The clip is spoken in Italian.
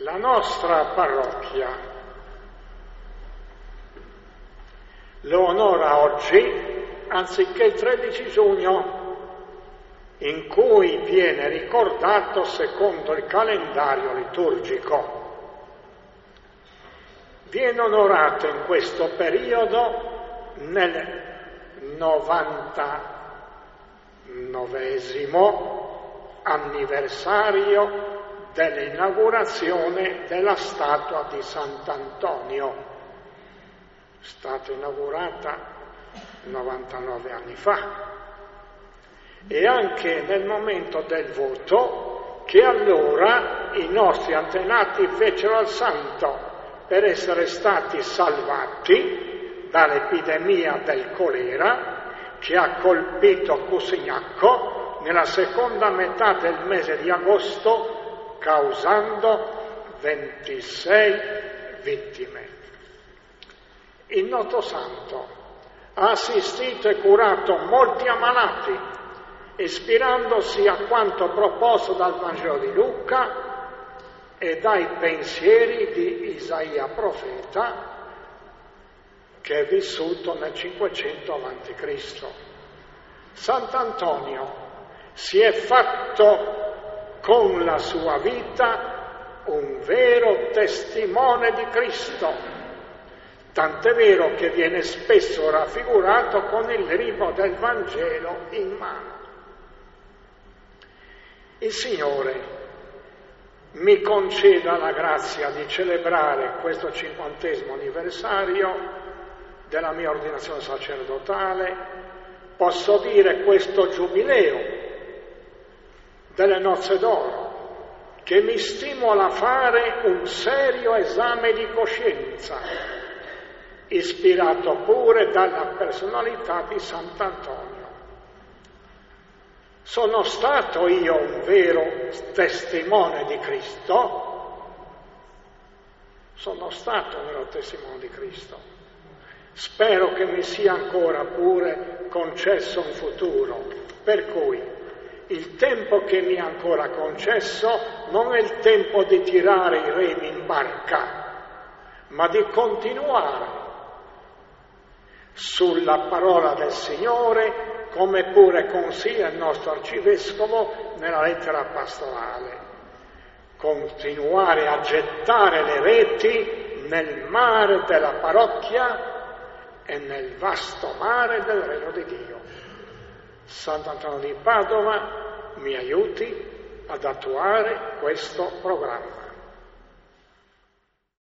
la nostra parrocchia lo onora oggi anziché il 13 giugno, in cui viene ricordato secondo il calendario liturgico. Viene onorato in questo periodo nel 99esimo anniversario dell'inaugurazione della statua di Sant'Antonio, stata inaugurata 99 anni fa, e anche nel momento del voto che allora i nostri antenati fecero al santo per essere stati salvati dall'epidemia del colera che ha colpito Cusignacco nella seconda metà del mese di agosto, causando 26 vittime. Il noto santo ha assistito e curato molti ammalati, ispirandosi a quanto proposto dal Vangelo di Luca e dai pensieri di Isaia profeta, che è vissuto nel 500 a.C. Sant'Antonio si è fatto con la sua vita un vero testimone di Cristo, tant'è vero che viene spesso raffigurato con il libro del Vangelo in mano. Il Signore mi conceda la grazia di celebrare questo 50° anniversario della mia ordinazione sacerdotale, posso dire questo giubileo delle nozze d'oro, che mi stimola a fare un serio esame di coscienza, ispirato pure dalla personalità di Sant'Antonio. Sono stato io un vero testimone di Cristo? Sono stato un vero testimone di Cristo. Spero che mi sia ancora pure concesso un futuro, per cui il tempo che mi è ancora concesso non è il tempo di tirare i remi in barca, ma di continuare sulla parola del Signore, come pure consiglia il nostro arcivescovo nella lettera pastorale. Continuare a gettare le reti nel mare della parrocchia e nel vasto mare del Regno di Dio. Sant'Antonio di Padova mi aiuti ad attuare questo programma.